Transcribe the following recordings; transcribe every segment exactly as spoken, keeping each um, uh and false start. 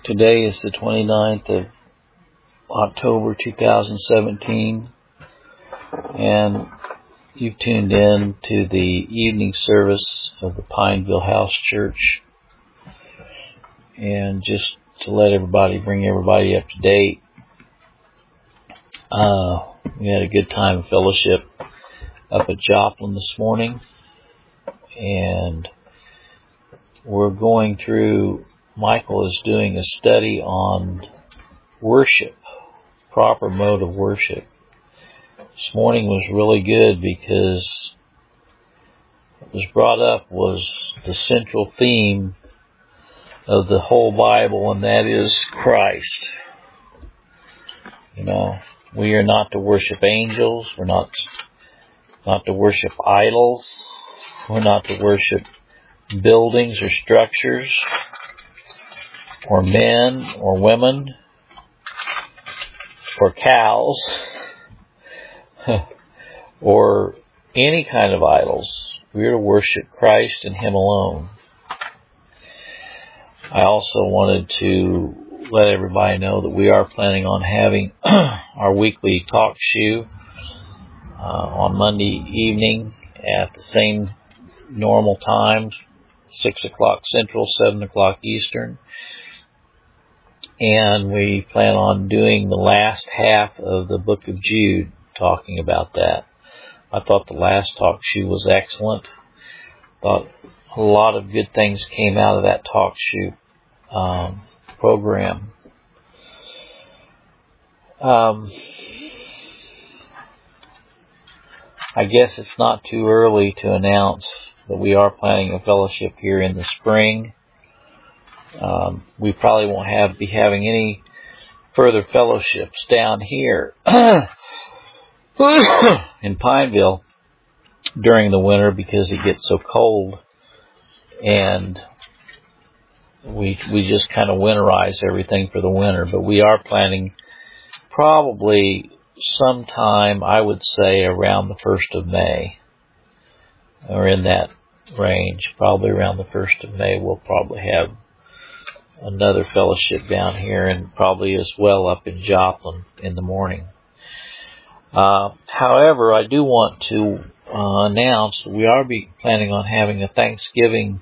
Today is the twenty-ninth of October two thousand seventeen, and you've tuned in to the evening service of the Pineville House Church. And just to let everybody, bring everybody up to date, uh, we had a good time of fellowship up at Joplin this morning, and we're going through, Michael is doing a study on worship, proper mode of worship. This morning was really good because what was brought up was the central theme of the whole Bible, and that is Christ. You know, we are not to worship angels. We're not, not to worship idols. We're not to worship buildings or structures or men or women or cows or any kind of idols. We are to worship Christ and Him alone. I also wanted to let everybody know that we are planning on having our weekly talk show uh, on Monday evening at the same normal times, six o'clock Central, seven o'clock Eastern. And we plan on doing the last half of the book of Jude, talking about that. I thought the last talk show was excellent. Thought a lot of good things came out of that talk show um, program. Um, I guess it's not too early to announce that we are planning a fellowship here in the spring. Um, we probably won't have be having any further fellowships down here in Pineville during the winter because it gets so cold, and we we just kind of winterize everything for the winter. But we are planning probably sometime, I would say, around the first of May, or in that range. Probably around the first of May, we'll probably have another fellowship down here, and probably as well up in Joplin in the morning. Uh, however, I do want to uh, announce that we are be planning on having a Thanksgiving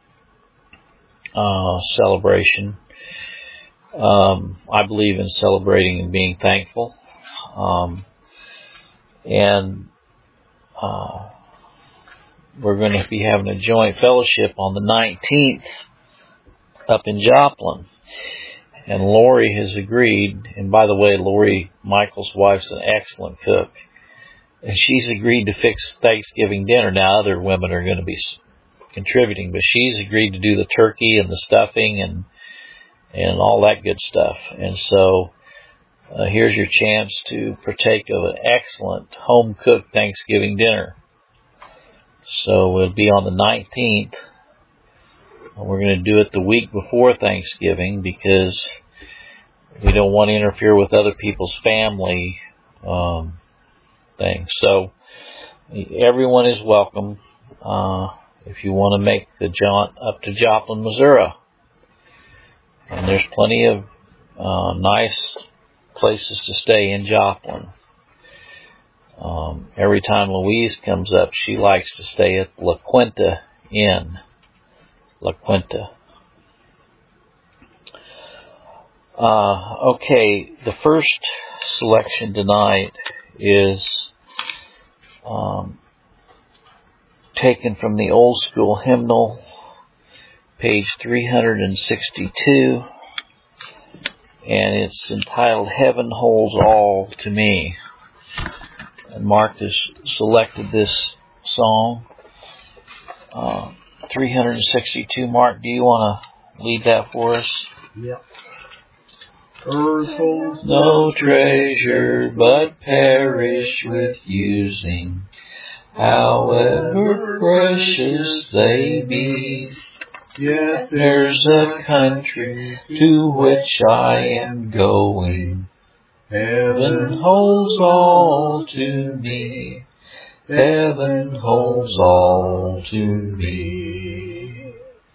uh, celebration. Um, I believe in celebrating and being thankful. Um, and uh, we're going to be having a joint fellowship on the nineteenth up in Joplin. And Lori has agreed, and by the way, Lori, Michael's wife's an excellent cook, and she's agreed to fix Thanksgiving dinner. Now, other women are going to be contributing, but she's agreed to do the turkey and the stuffing and and all that good stuff. And so uh, here's your chance to partake of an excellent home-cooked Thanksgiving dinner. So it'll be on the nineteenth. We're going to do it the week before Thanksgiving because we don't want to interfere with other people's family um, things. So everyone is welcome uh, if you want to make the jaunt up to Joplin, Missouri. And there's plenty of uh, nice places to stay in Joplin. Um, every time Louise comes up, she likes to stay at La Quinta Inn. La Quinta. Uh, okay, the first selection tonight is um, taken from the Old School Hymnal, page three hundred sixty-two, and it's entitled Heaven Holds All to Me. And Mark has selected this song. Uh, three hundred sixty-two. Mark, do you want to lead that for us? Yep. Earth holds no treasure but perish with using, however precious they be. Yet There's a country to which I am going. Heaven holds all to me. Heaven holds all to me.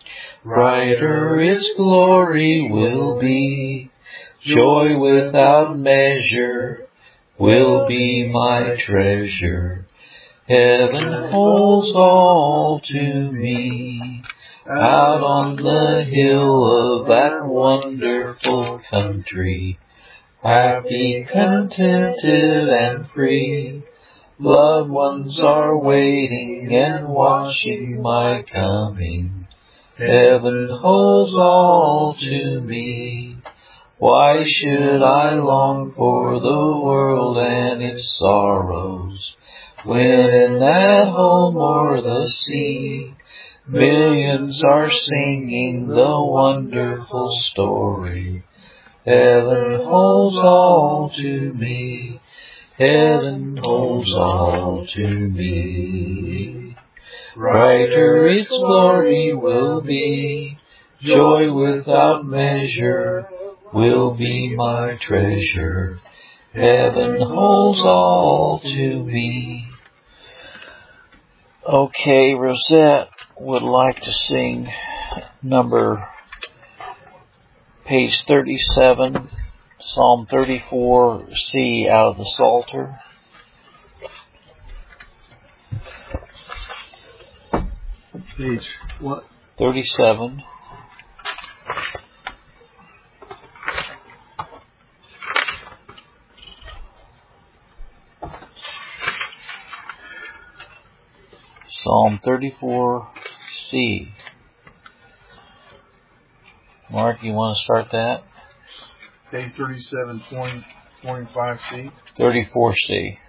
Brighter its glory will be. Joy without measure will be my treasure. Heaven holds all to me. Out on the hill of that wonderful country, happy, contented, and free, loved ones are waiting and watching my coming. Heaven holds all to me. Why should I long for the world and its sorrows, when in that home o'er the sea, millions are singing the wonderful story? Heaven holds all to me. Heaven holds all to me. Brighter its glory will be. Joy without measure will be my treasure. Heaven holds all to me. Okay, Rosette would like to sing number, page thirty-seven, Psalm thirty-four C out of the Psalter. Page what? thirty-seven. Psalm thirty-four C. Mark, you want to start that? Page thirty-seven, twenty, twenty-five C. thirty-four C.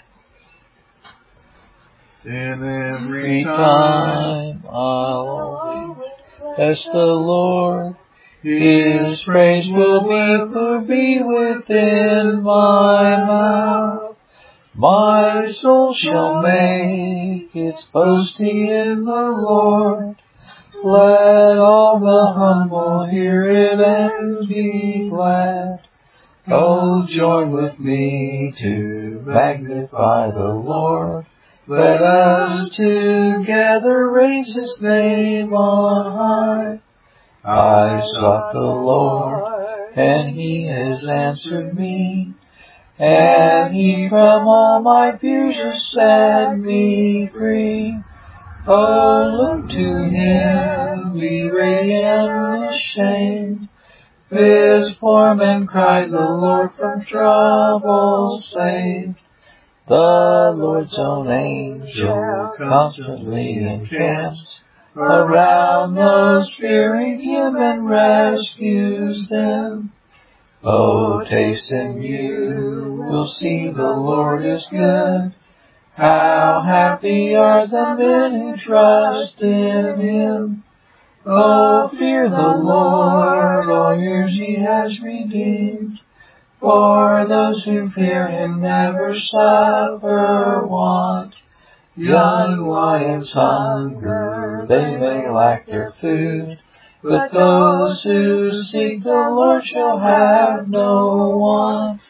In every Every time time I'll bless the Lord, His praise will ever be within my mouth. My soul shall make its boasting in the Lord. Let all the humble hear it and be glad. Oh, join with me to magnify the Lord. Let us together raise His name on high. I sought the Lord, and He has answered me, and He from all my fears set me free. Oh, look to Him, be radiant and unashamed. This poor man cried, the Lord from trouble saved. The Lord's own angel constantly encamps around those fearing Him and rescues them. Oh, taste and you will see the Lord is good. How happy are the men who trust in Him. Oh, fear the Lord, all years He has redeemed. For those who fear Him never suffer want. Young lions hunger, they may lack their food, but those who seek the Lord shall have no want.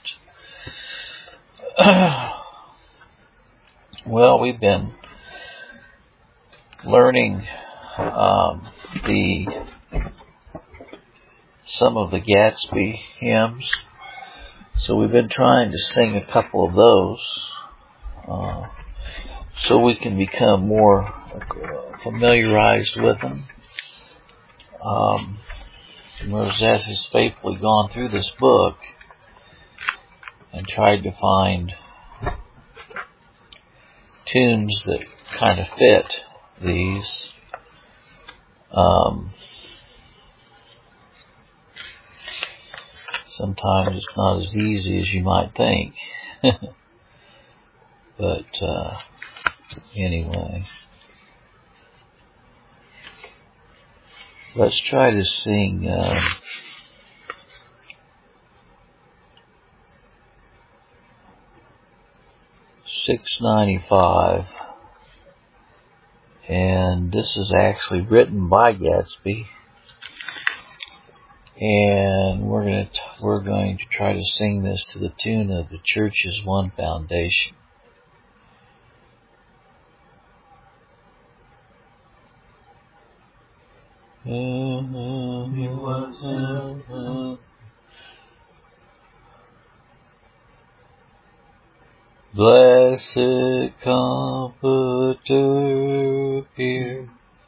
Well, we've been learning um, the some of the Gatsby hymns, so we've been trying to sing a couple of those, uh, so we can become more familiarized with them. Um, Rosette has faithfully gone through this book and tried to find tunes that kind of fit these. Um, sometimes it's not as easy as you might think. But uh, anyway, let's try to sing um, six ninety-five, and this is actually written by Gatsby, and we're going to we're going to try to sing this to the tune of The Church is One Foundation. He was sent. Blessed Comforter, appear.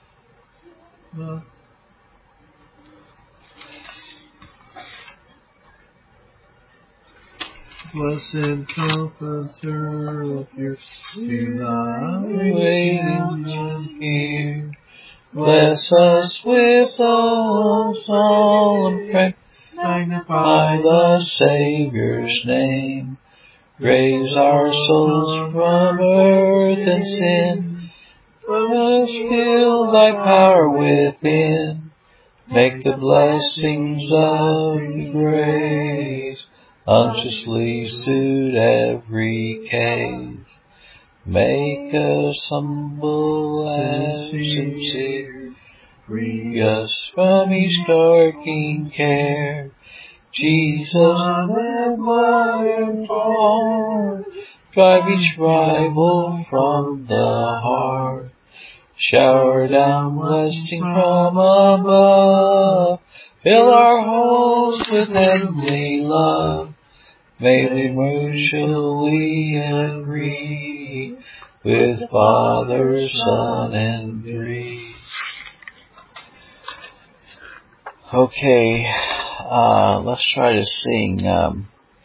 Blessed Comforter, appear. See thy Waiting here. Bless us with all solemn prayer. Magnify the Savior's name. Raise our souls from earth and sin. Let us feel thy power within. Make the blessings of grace unctuously suit every case. Make us humble and sincere. Free us from each darking care. Jesus, the blood and power, drive each rival from the heart. Shower down blessing from above. Fill our homes with heavenly love. May we mutually agree with Father, Son, and Three. Okay, uh, let's try to sing, um,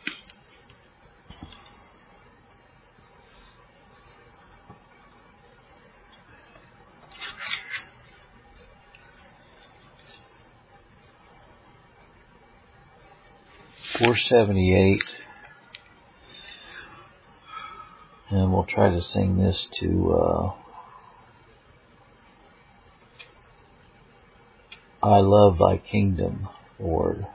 four seventy-eight, and we'll try to sing this to, uh, I love thy kingdom, Lord.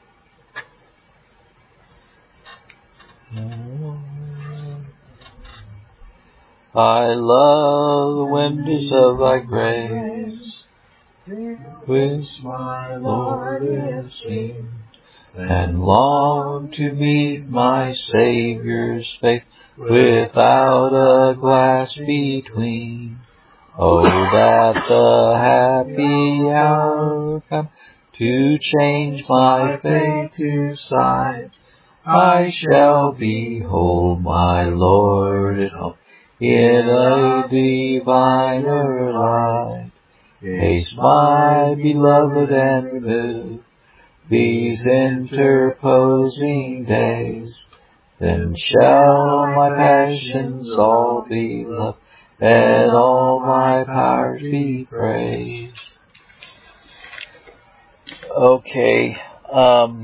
I love the windows of thy grace, which my Lord is seen, and long to meet my Savior's face without a glass between. Oh, that the happy hour come to change my fate to sight. I shall behold my Lord at home in a diviner light. Haste, my beloved, and remove these interposing days. Then shall my passions all be loved, and all my powers be praised. Okay, um,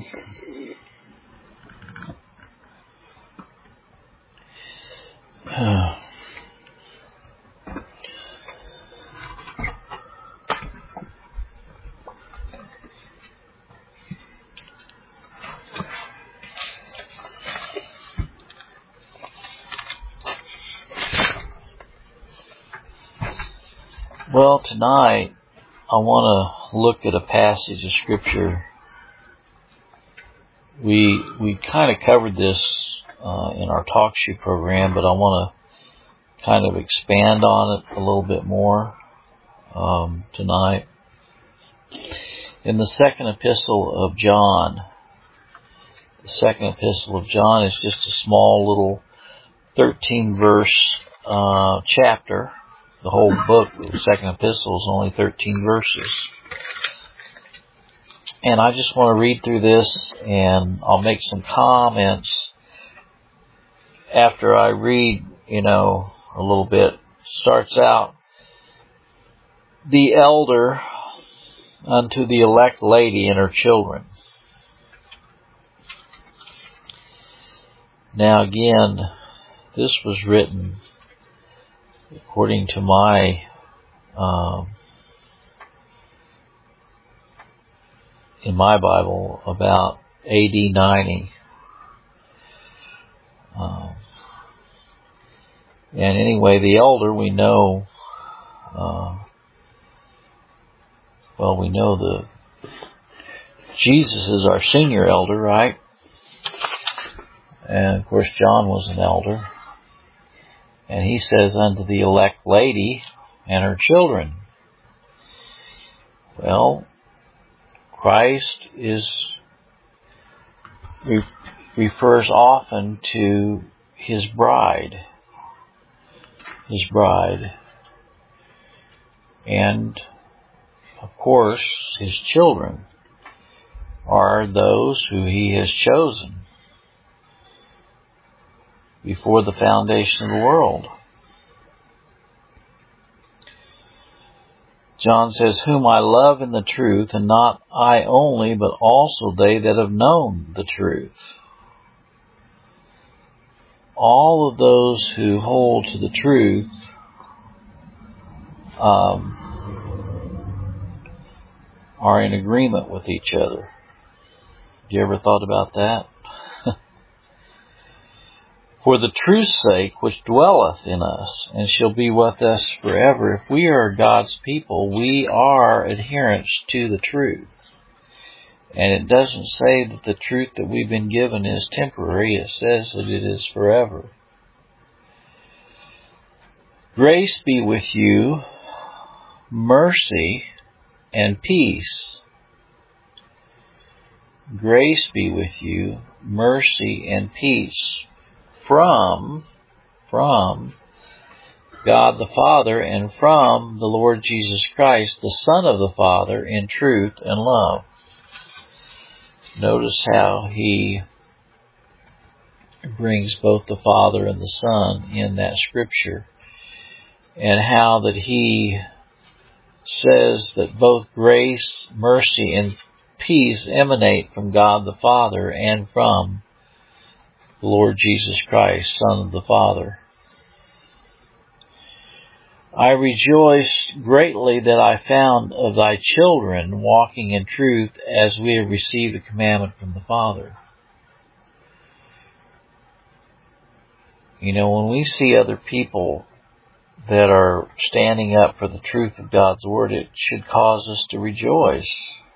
well, tonight I want to look at a passage of Scripture. We we kind of covered this uh, in our talk show program, but I want to kind of expand on it a little bit more um, tonight. In the second epistle of John, the second epistle of John is just a small little thirteen verse uh, chapter. The whole book, the second epistle, is only thirteen verses. And I just want to read through this, and I'll make some comments after I read, you know, a little bit. Starts out, the elder unto the elect lady and her children. Now again, this was written according to my um, in my Bible about A D ninety. Um, and anyway, the elder, we know, uh, well, we know the Jesus is our senior elder, right? And of course, John was an elder. And he says unto the elect lady and her children. Well, Christ is re- refers often to His bride. His bride. And, of course, His children are those who He has chosen before the foundation of the world. John says, whom I love in the truth, and not I only, but also they that have known the truth. All of those who hold to the truth um, are in agreement with each other. You ever thought about that? For the truth's sake, which dwelleth in us, and shall be with us forever. If we are God's people, we are adherents to the truth. And it doesn't say that the truth that we've been given is temporary. It says that it is forever. Grace be with you, mercy and peace. Grace be with you, mercy and peace. From, from God the Father, and from the Lord Jesus Christ, the Son of the Father, in truth and love. Notice how He brings both the Father and the Son in that scripture, and how that He says that both grace, mercy, and peace emanate from God the Father and from the Lord Jesus Christ, Son of the Father. I rejoiced greatly that I found of thy children walking in truth, as we have received a commandment from the Father. You know, when we see other people that are standing up for the truth of God's Word, it should cause us to rejoice,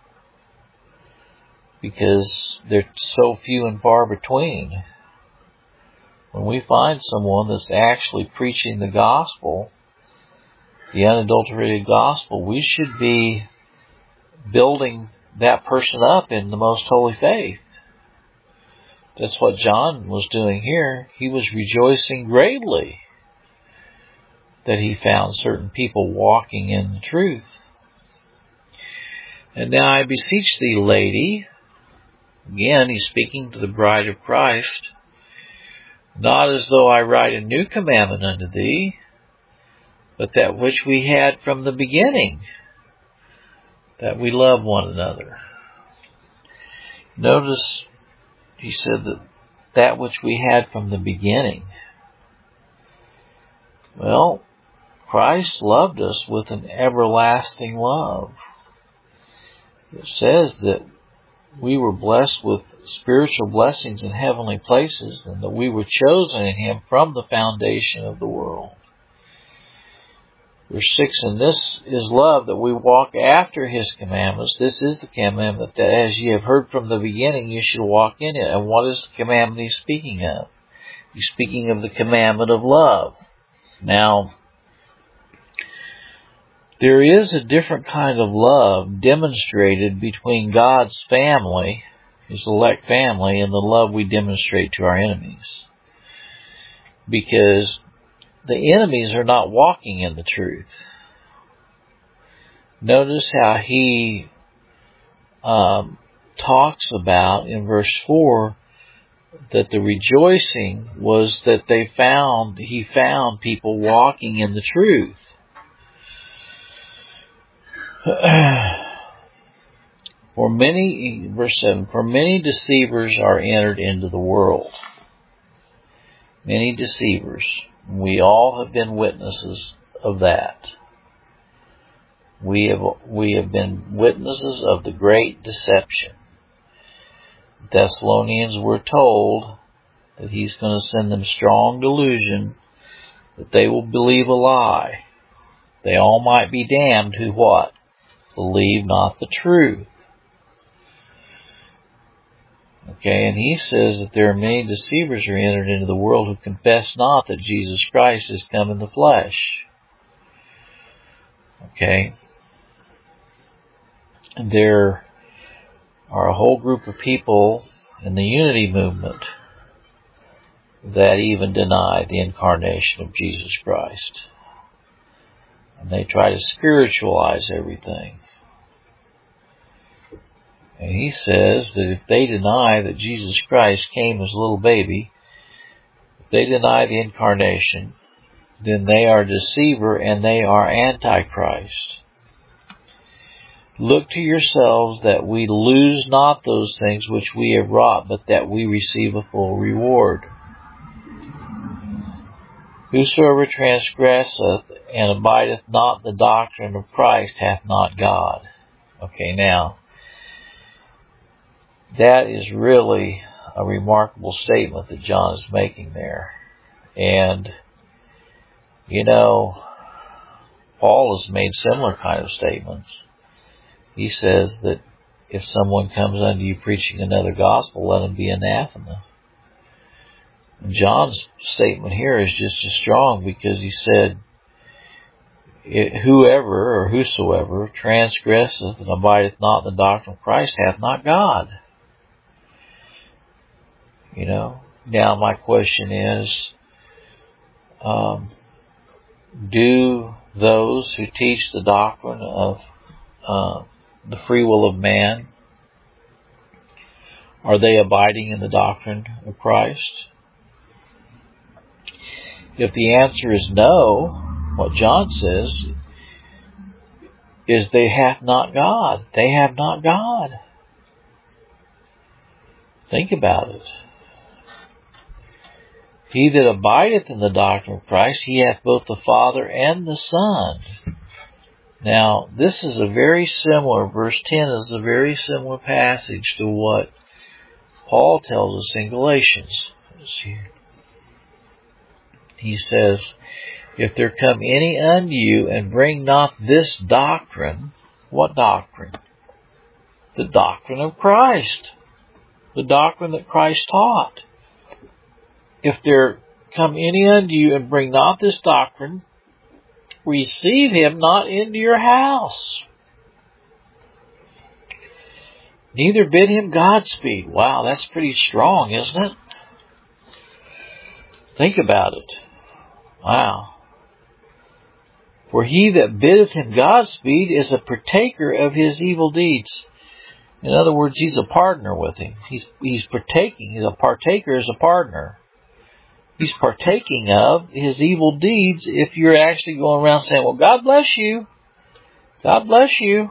because they're so few and far between. When we find someone that's actually preaching the gospel, the unadulterated gospel, we should be building that person up in the most holy faith. That's what John was doing here. He was rejoicing greatly that he found certain people walking in the truth. And now I beseech thee, lady, again, he's speaking to the bride of Christ, not as though I write a new commandment unto thee, but that which we had from the beginning, that we love one another. Notice he said that that which we had from the beginning. Well, Christ loved us with an everlasting love. It says that we were blessed with spiritual blessings in heavenly places, and that we were chosen in Him from the foundation of the world. Verse six, and this is love, that we walk after His commandments. This is the commandment, that as ye have heard from the beginning, you should walk in it. And what is the commandment He's speaking of? He's speaking of the commandment of love. Now, there is a different kind of love demonstrated between God's family, His elect family, and the love we demonstrate to our enemies. Because the enemies are not walking in the truth. Notice how he um, talks about in verse four that the rejoicing was that they found, he found people walking in the truth. For many, verse seven, for many deceivers are entered into the world. Many deceivers. We all have been witnesses of that. We have, we have been witnesses of the great deception. The Thessalonians were told that he's going to send them strong delusion, that they will believe a lie. They all might be damned who what? Believe not the truth. Okay, and he says that there are many deceivers who are entered into the world who confess not that Jesus Christ has come in the flesh. Okay. there are a whole group of people in the unity movement that even deny the incarnation of Jesus Christ. And they try to spiritualize everything. And he says that if they deny that Jesus Christ came as a little baby, if they deny the incarnation, then they are deceiver and they are antichrist. Look to yourselves that we lose not those things which we have wrought, but that we receive a full reward. Whosoever transgresseth and abideth not the doctrine of Christ hath not God. Okay, now, that is really a remarkable statement that John is making there. And, you know, Paul has made similar kind of statements. He says that if someone comes unto you preaching another gospel, let him be anathema. And John's statement here is just as strong because he said, whoever or whosoever transgresseth and abideth not in the doctrine of Christ hath not God. You know, now my question is, um, do those who teach the doctrine of uh, the free will of man, are they abiding in the doctrine of Christ? If the answer is no, what John says is they have not God. They have not God. Think about it. He that abideth in the doctrine of Christ, he hath both the Father and the Son. Now, this is a very similar, verse ten is a very similar passage to what Paul tells us in Galatians. He says, if there come any unto you and bring not this doctrine, what doctrine? The doctrine of Christ. The doctrine that Christ taught. If there come any unto you and bring not this doctrine, receive him not into your house. Neither bid him Godspeed. Wow, that's pretty strong, isn't it? Think about it. Wow. For he that biddeth him Godspeed is a partaker of his evil deeds. In other words, he's a partner with him. He's he's partaking. He's a partaker is a partner. He's partaking of his evil deeds if you're actually going around saying, well, God bless you. God bless you.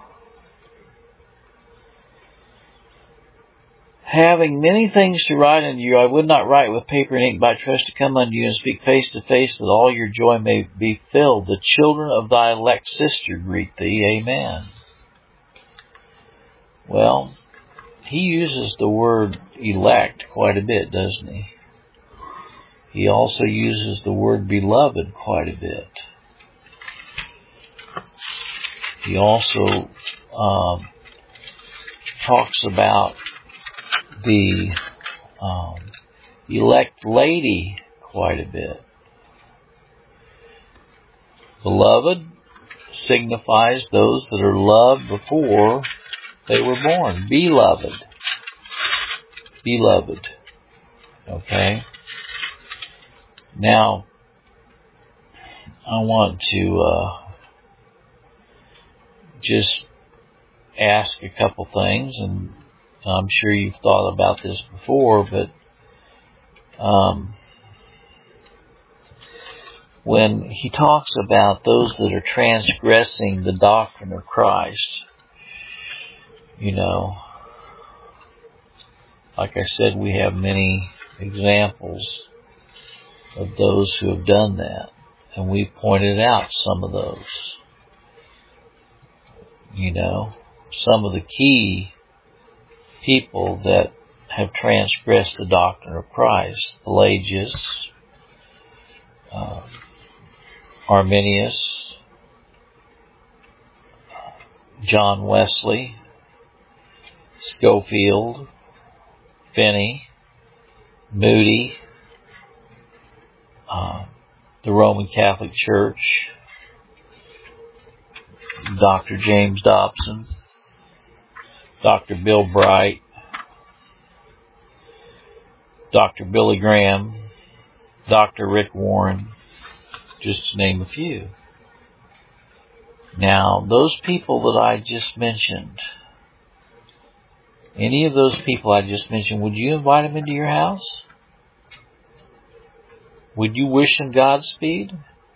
Having many things to write unto you, I would not write with paper and ink, but I trust to come unto you and speak face to face, that all your joy may be filled. The children of thy elect sister greet thee. Amen. Well, he uses the word elect quite a bit, doesn't he? He also uses the word beloved quite a bit. He also um, talks about the um, elect lady quite a bit. Beloved signifies those that are loved before they were born. Beloved. Beloved. Okay? Now, I want to uh, just ask a couple things, and I'm sure you've thought about this before, but um, when he talks about those that are transgressing the doctrine of Christ, you know, like I said, we have many examples of those who have done that, and we pointed out some of those. You know, some of the key people that have transgressed the doctrine of Christ: Pelagius, uh, Arminius, John Wesley, Scofield, Finney, Moody, uh, the Roman Catholic Church, Doctor James Dobson, Doctor Bill Bright, Doctor Billy Graham, Doctor Rick Warren, just to name a few. Now, those people that I just mentioned, any of those people I just mentioned, would you invite them into your house? Would you wish them Godspeed?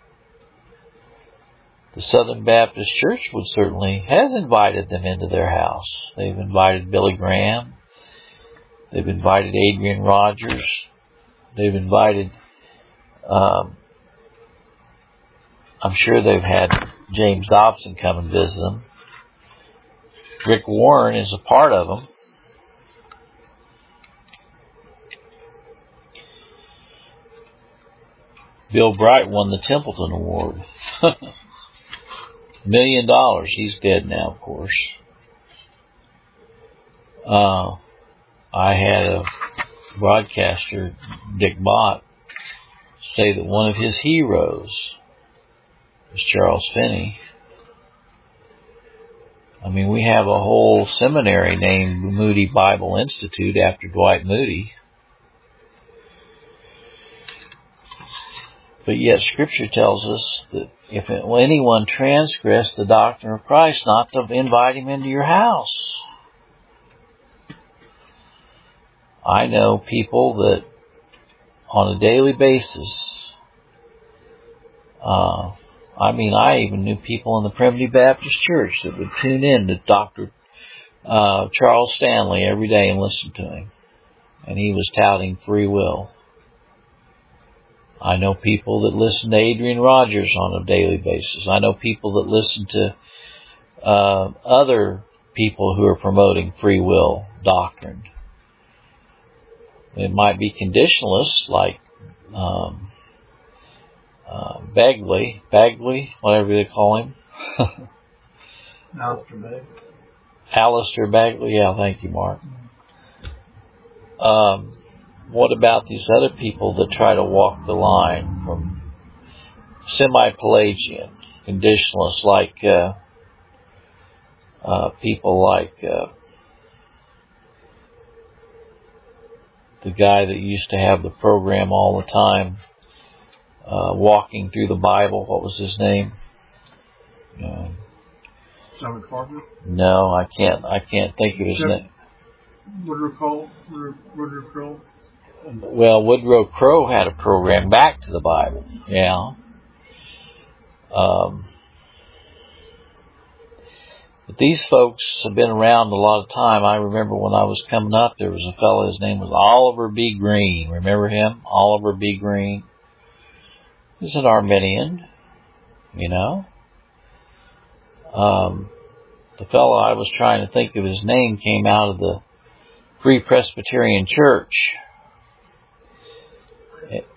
The Southern Baptist Church would certainly has invited them into their house. They've invited Billy Graham. They've invited Adrian Rogers. They've invited, um, I'm sure they've had James Dobson come and visit them. Rick Warren is a part of them. Bill Bright won the Templeton Award. Million dollars. He's dead now, of course. Uh, I had a broadcaster, Dick Bott, say that one of his heroes was Charles Finney. I mean, we have a whole seminary named Moody Bible Institute after Dwight Moody. But yet Scripture tells us that if anyone transgress the doctrine of Christ, not to invite him into your house. I know people that on a daily basis, uh, I mean, I even knew people in the Primitive Baptist Church that would tune in to Doctor Uh, Charles Stanley every day and listen to him. And he was touting free will. I know people that listen to Adrian Rogers on a daily basis. I know people that listen to uh, other people who are promoting free will doctrine. It might be conditionalists like um, uh, Bagley, Bagley, whatever they call him. Alistair Bagley. Alistair Bagley, yeah, thank you, Mark. Um, what about these other people that try to walk the line from semi-Pelagian conditionalists like uh, uh, people like uh, the guy that used to have the program all the time, uh, walking through the Bible. What was his name? Uh, Simon Carter? No, I can't. I can't think of his Jeff, name. Woodrow Cole? Woodrow, Woodrow Crow? Well, Woodrow Crow had a program back to the Bible. Yeah. Um, but these folks have been around a lot of time. I remember when I was coming up, there was a fellow, his name was Oliver B. Green. Remember him? Oliver B. Green. He's an Arminian, you know. Um, the fellow I was trying to think of his name came out of the Free Presbyterian Church. It,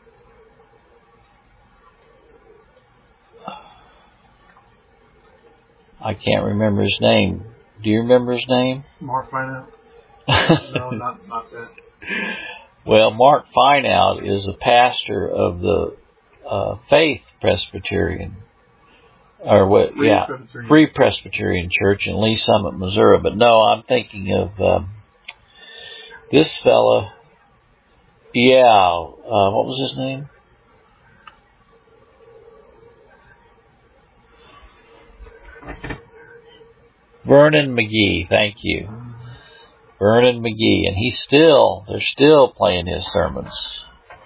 I can't remember his name. Do you remember his name? Mark Fineout? No, not, not that. Well, Mark Fineout is a pastor of the uh, Faith Presbyterian, or what? Free yeah, Presbyterian. Free Presbyterian Church in Lee Summit, Missouri. But no, I'm thinking of um, this fella. Yeah, uh, what was his name? Vernon McGee. Thank you, Vernon McGee, and he's still they're still playing his sermons.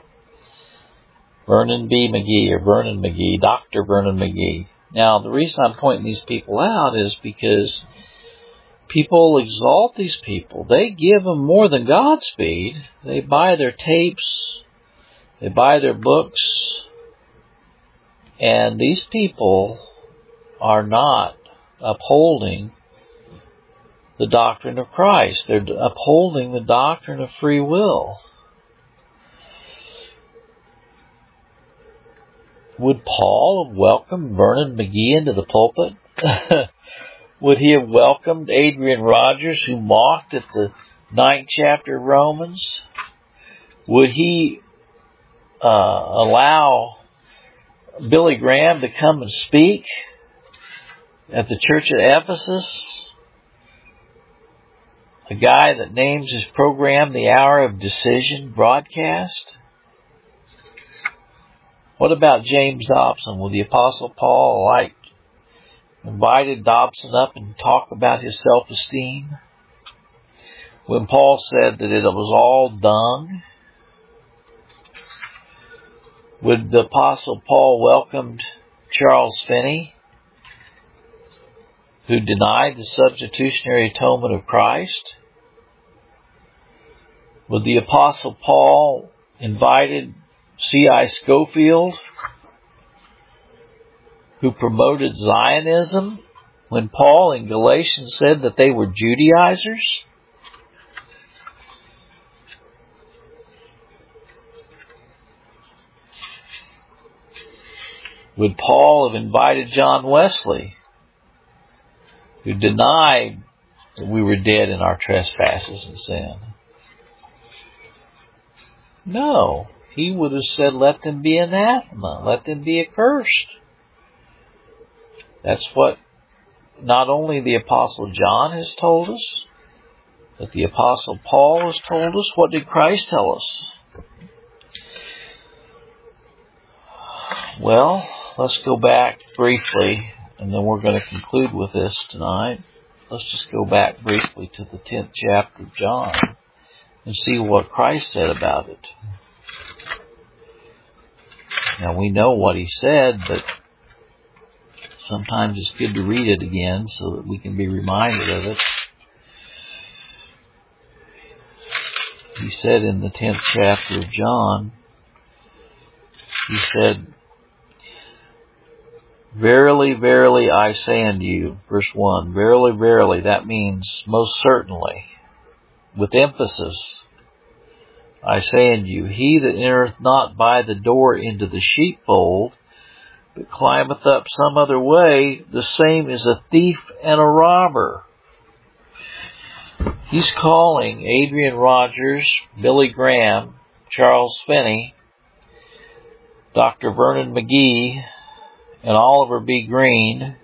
Vernon B. McGee or Vernon McGee, Doctor Vernon McGee. Now, the reason I'm pointing these people out is because people exalt these people. They give them more than Godspeed. They buy their tapes. They buy their books. And these people are not upholding the doctrine of Christ. They're upholding the doctrine of free will. Would Paul have welcomed Vernon McGee into the pulpit? Would he have welcomed Adrian Rogers, who mocked at the ninth chapter of Romans? Would he uh, allow Billy Graham to come and speak at the church at Ephesus? A guy that names his program the Hour of Decision broadcast? What about James Dobson? Will the Apostle Paul like invited Dobson up and talk about his self-esteem? When Paul said that it was all dung? Would the Apostle Paul welcomed Charles Finney, who denied the substitutionary atonement of Christ? Would the Apostle Paul invited C I Scofield, who promoted Zionism, when Paul in Galatians said that they were Judaizers? Would Paul have invited John Wesley, who denied that we were dead in our trespasses and sin? No. He would have said, let them be anathema, let them be accursed. That's what not only the Apostle John has told us, but the Apostle Paul has told us. What did Christ tell us? Well, let's go back briefly, and then we're going to conclude with this tonight. Let's just go back briefly to the tenth chapter of John and see what Christ said about it. Now, we know what he said, but sometimes it's good to read it again so that we can be reminded of it. He said in the tenth chapter of John, he said, Verily, verily, I say unto you, verse one, verily, verily, that means most certainly, with emphasis, I say unto you, he that entereth not by the door into the sheepfold, but climbeth up some other way, the same is a thief and a robber. He's calling Adrian Rogers, Billy Graham, Charles Finney, Doctor Vernon McGee, and Oliver B. Green,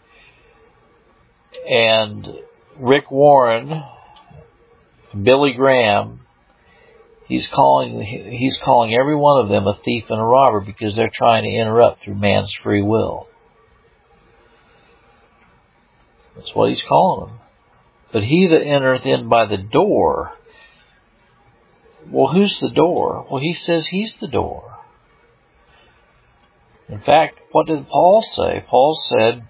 and Rick Warren, Billy Graham. He's calling he's calling every one of them a thief and a robber because they're trying to interrupt through man's free will. That's what he's calling them. But he that entereth in by the door, well, who's the door? Well, he says he's the door. In fact, what did Paul say? Paul said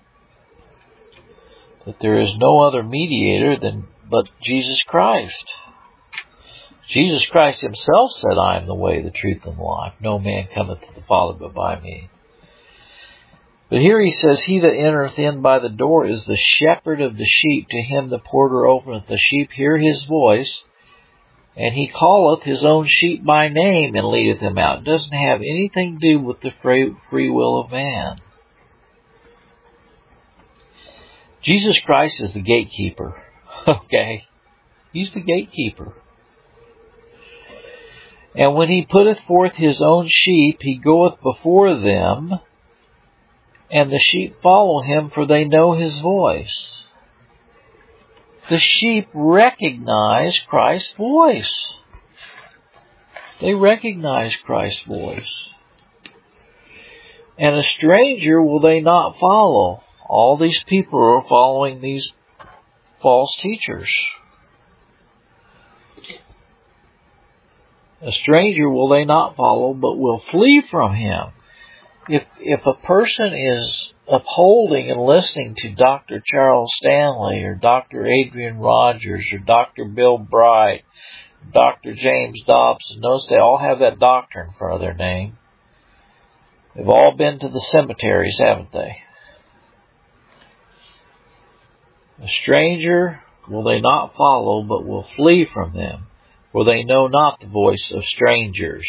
that there is no other mediator than but Jesus Christ. Jesus Christ himself said, I am the way, the truth, and the life. No man cometh to the Father but by me. But here he says, he that entereth in by the door is the shepherd of the sheep. To him the porter openeth. The sheep hear his voice, and he calleth his own sheep by name and leadeth them out. It doesn't have anything to do with the free, free will of man. Jesus Christ is the gatekeeper. Okay? He's the gatekeeper. And when he putteth forth his own sheep, he goeth before them, and the sheep follow him, for they know his voice. The sheep recognize Christ's voice. They recognize Christ's voice. And a stranger will they not follow. All these people are following these false teachers. A stranger will they not follow, but will flee from him. If if a person is upholding and listening to Doctor Charles Stanley or Doctor Adrian Rogers or Doctor Bill Bright, Doctor James Dobson, notice they all have that doctor in front of their name. They've all been to the cemeteries, haven't they? A stranger will they not follow, but will flee from them, for they know not the voice of strangers.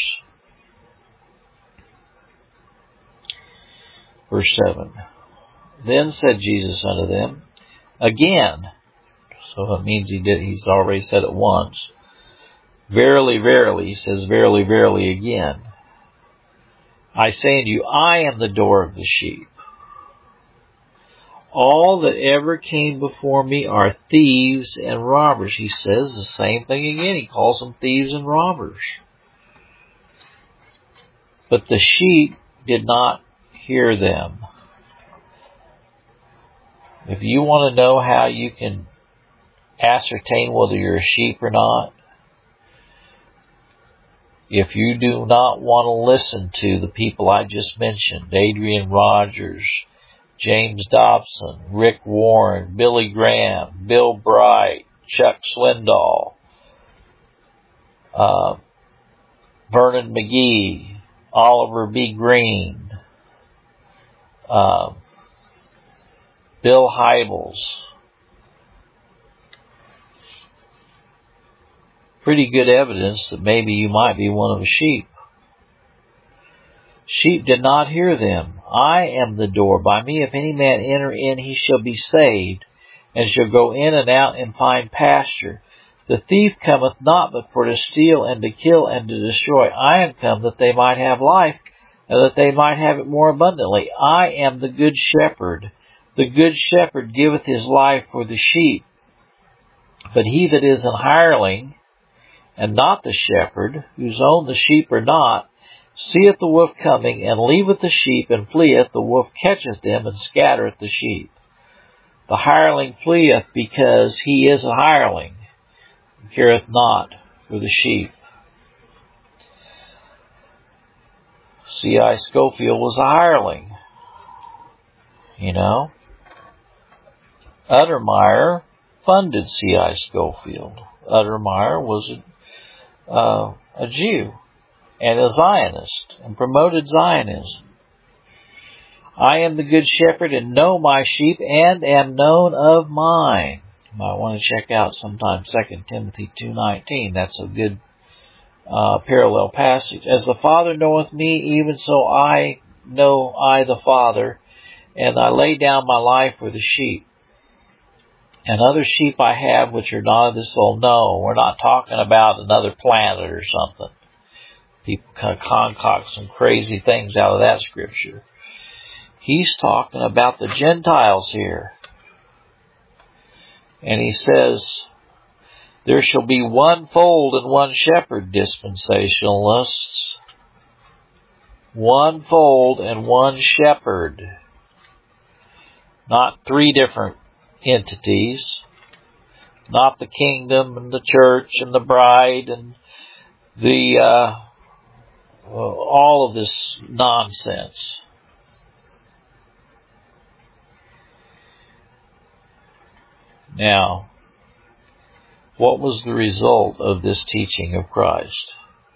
Verse seven. Then said Jesus unto them, again, so it means he did, he's already said it once. Verily, verily, he says verily, verily again. I say unto you, I am the door of the sheep. all that ever came before me are thieves and robbers. He says the same thing again. He calls them thieves and robbers. But the sheep did not hear them. If you want to know how you can ascertain whether you're a sheep or not, if you do not want to listen to the people I just mentioned, Adrian Rogers, James Dobson, Rick Warren, Billy Graham, Bill Bright, Chuck Swindoll, uh, Vernon McGee, Oliver B. Green, uh, Bill Hybels. Pretty good evidence that maybe you might be one of the sheep. Sheep did not hear them. I am the door. By me, if any man enter in, he shall be saved, and shall go in and out and find pasture. The thief cometh not but for to steal and to kill and to destroy. I am come that they might have life, and that they might have it more abundantly. I am the good shepherd. The good shepherd giveth his life for the sheep. But he that is an hireling, and not the shepherd, whose own the sheep are not, seeth the wolf coming, and leaveth the sheep, and fleeth. The wolf catcheth them, and scattereth the sheep. The hireling fleeth, because he is a hireling, and careth not for the sheep. C I Scofield was a hireling, you know. Uttermeyer funded C I Scofield. Uttermeyer was a Uh, a Jew and a Zionist, and promoted Zionism. I am the good shepherd and know my sheep and am known of mine. You might want to check out sometime Second Timothy two nineteen. That's a good uh, parallel passage. As the Father knoweth me, even so I know I the Father, and I lay down my life for the sheep. And other sheep I have which are not of this fold. No, we're not talking about another planet or something. People kind of concoct some crazy things out of that scripture. He's talking about the Gentiles here. And he says, there shall be one fold and one shepherd, dispensationalists. One fold and one shepherd. Not three different entities, not the kingdom and the church and the bride and the uh, all of this nonsense. Now, what was the result of this teaching of Christ?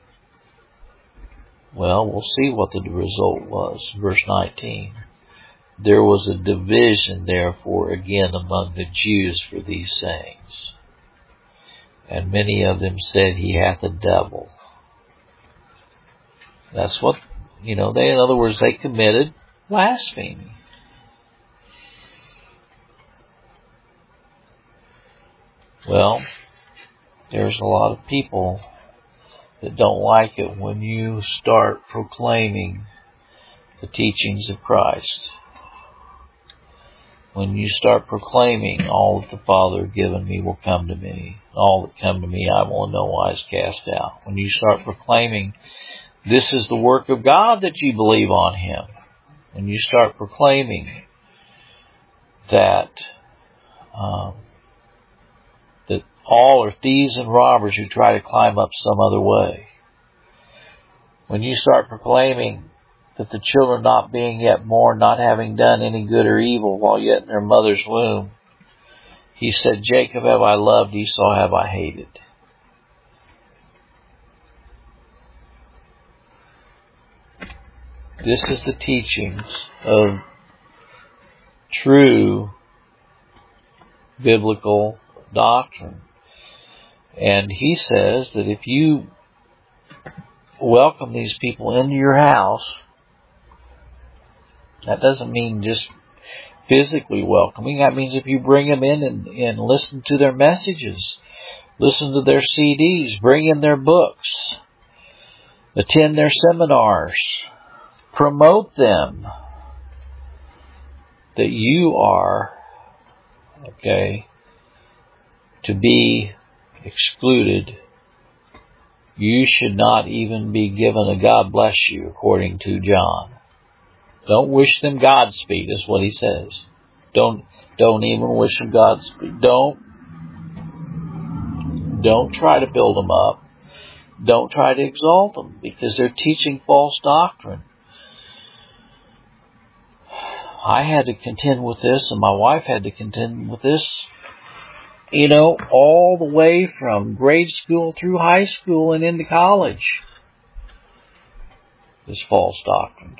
Well, we'll see what the result was. Verse nineteen. There was a division, therefore, again among the Jews for these sayings. And many of them said, he hath a devil. That's what, you know, they, in other words, they committed blasphemy. Well, there's a lot of people that don't like it when you start proclaiming the teachings of Christ. When you start proclaiming, all that the Father hath given me will come to me. All that come to me I will in no wise cast out. When you start proclaiming, this is the work of God that you believe on Him. When you start proclaiming that um, that all are thieves and robbers who try to climb up some other way. When you start proclaiming that the children not being yet born, not having done any good or evil while yet in their mother's womb, he said, Jacob have I loved, Esau have I hated. This is the teachings of true biblical doctrine. And he says that if you welcome these people into your house, that doesn't mean just physically welcoming. That means if you bring them in and, and listen to their messages, listen to their C Ds, bring in their books, attend their seminars, promote them, that you are, okay, to be excluded, you should not even be given a God bless you, according to John. Don't wish them Godspeed, is what he says. Don't, don't even wish them Godspeed. Don't, don't try to build them up. Don't try to exalt them, because they're teaching false doctrine. I had to contend with this, and my wife had to contend with this, you know, all the way from grade school through high school and into college. This false doctrine.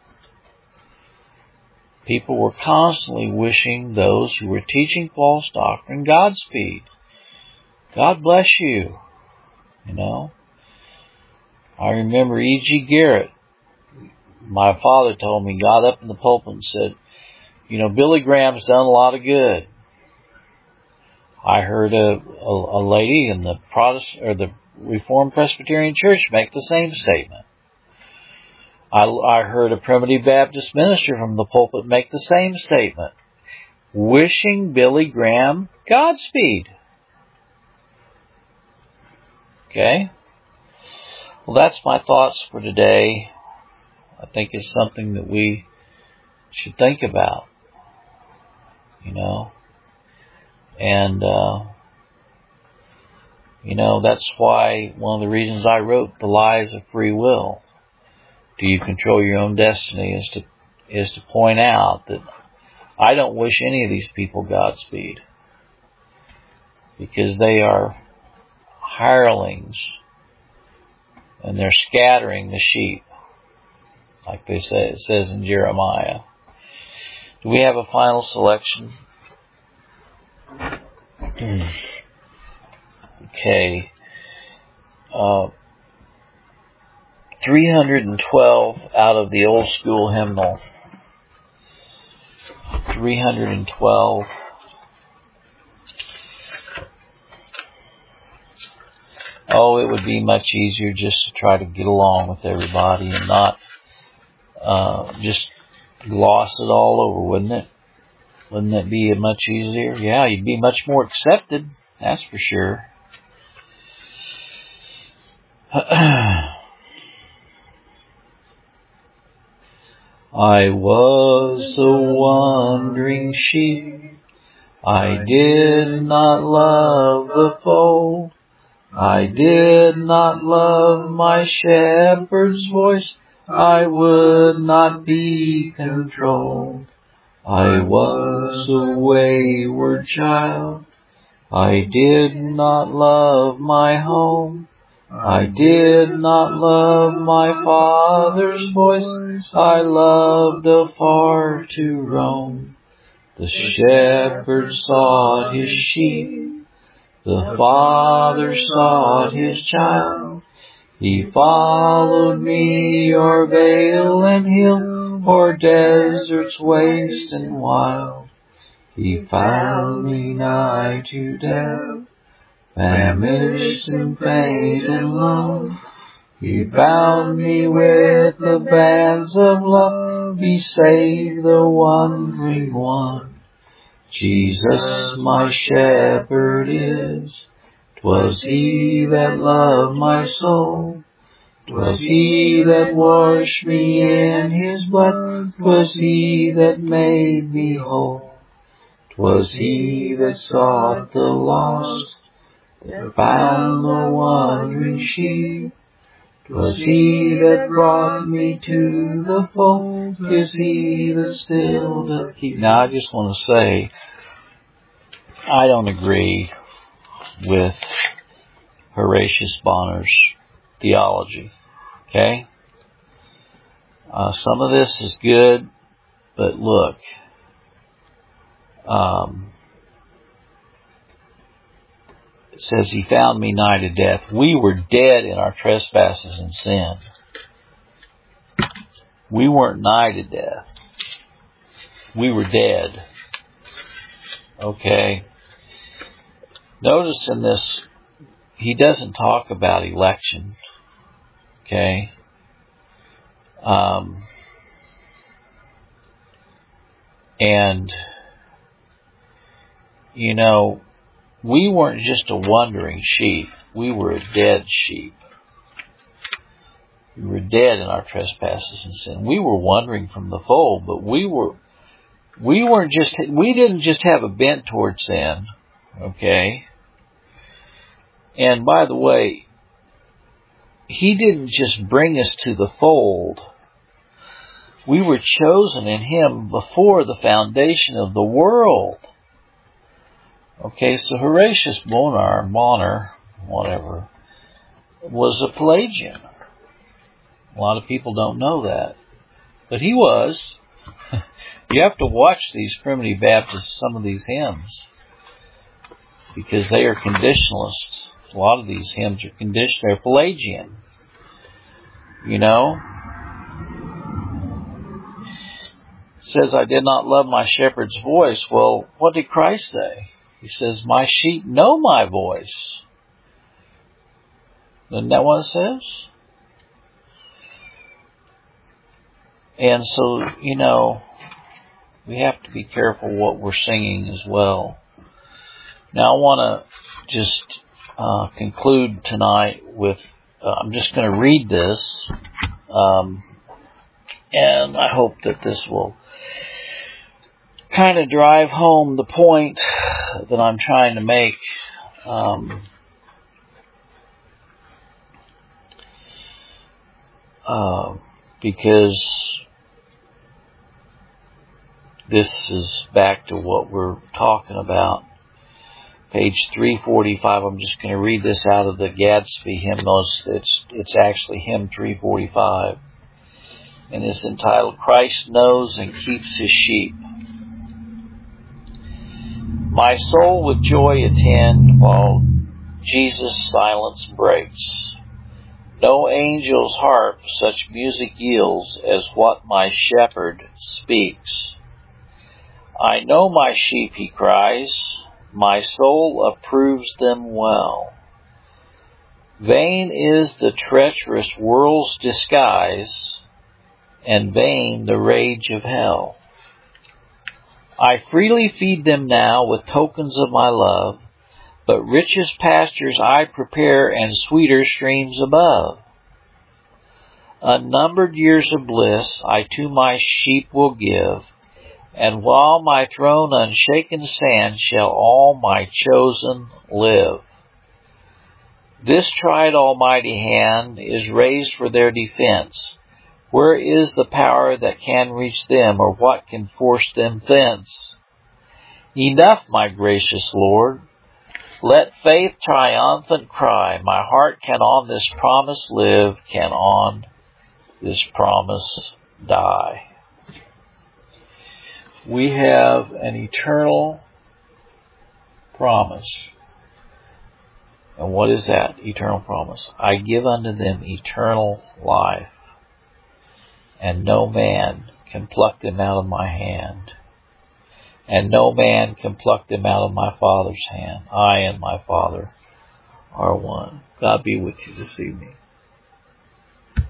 People were constantly wishing those who were teaching false doctrine Godspeed. God bless you. You know. I remember E G Garrett. My father told me, got up in the pulpit and said, you know, Billy Graham's done a lot of good. I heard a, a, a lady in the Protestant or the Reformed Presbyterian Church make the same statement. I, I heard a Primitive Baptist minister from the pulpit make the same statement, wishing Billy Graham Godspeed. Okay? Well, that's my thoughts for today. I think it's something that we should think about, you know. And, uh, you know, that's why one of the reasons I wrote The Lies of Free Will. Do you control your own destiny? Is to, is to point out that I don't wish any of these people Godspeed, because they are hirelings and they're scattering the sheep, like they say, it says in Jeremiah. Do we have a final selection? Okay. Uh, three hundred twelve out of the old school hymnal. three hundred twelve. Oh, it would be much easier just to try to get along with everybody and not uh, just gloss it all over, wouldn't it? Wouldn't it be much easier? Yeah, you'd be much more accepted, that's for sure. I was a wandering sheep, I did not love the fold, I did not love my shepherd's voice, I would not be controlled. I was a wayward child, I did not love my home, I did not love my father's voice, I loved afar to roam. The shepherd sought his sheep, the father sought his child. He followed me o'er vale and hill, o'er deserts waste and wild. He found me nigh to death, famished and faint and lone. He bound me with the bands of love, He saved the wandering one. Jesus my shepherd is, 'twas He that loved my soul. 'Twas He that washed me in His blood, 'twas He that made me whole. 'Twas He that sought the lost, that found the wandering sheep. 'Twas He that brought me to the fold, 'tis He that still doth keep. Now I just want to say, I don't agree with Horatius Bonner's theology. Okay? Uh, some of this is good, but look, um, it says He found me nigh to death. We were dead in our trespasses and sin. We weren't nigh to death. We were dead. Okay. Notice in this, he doesn't talk about election. Okay. Um, And, you know, we weren't just a wandering sheep. We were a dead sheep. We were dead in our trespasses and sin. We were wandering from the fold, but we were, we weren't just, we didn't just have a bent towards sin, okay? And by the way, He didn't just bring us to the fold. We were chosen in Him before the foundation of the world. Okay, so Horatius Bonar, Bonner, whatever, was a Pelagian. A lot of people don't know that. But he was. You have to watch these primitive Baptists, some of these hymns, because they are conditionalists. A lot of these hymns are conditional. They're Pelagian. You know? It says, I did not love my shepherd's voice. Well, what did Christ say? He says, my sheep know my voice. Isn't that what it says? And so, you know, we have to be careful what we're singing as well. Now, I want to just uh, conclude tonight with, uh, I'm just going to read this, um, and I hope that this will kind of drive home the point that I'm trying to make. Um, uh, because this is back to what we're talking about. Page three forty-five, I'm just going to read this out of the Gadsby hymnos. It's, it's actually hymn three forty-five. And it's entitled, Christ Knows and Keeps His Sheep. My soul with joy attend while Jesus' silence breaks. No angel's harp such music yields as what my shepherd speaks. I know my sheep, he cries, my soul approves them well. Vain is the treacherous world's disguise, and vain the rage of hell. I freely feed them now with tokens of my love, but richest pastures I prepare and sweeter streams above. Unnumbered years of bliss I to my sheep will give, and while my throne unshaken stands shall all my chosen live. This tried almighty hand is raised for their defense. Where is the power that can reach them, or what can force them thence? Enough, my gracious Lord. Let faith triumphant cry, my heart can on this promise live, can on this promise die. We have an eternal promise. And what is that eternal promise? I give unto them eternal life, and no man can pluck them out of my hand. And no man can pluck them out of my Father's hand. I and my Father are one. God be with you this evening.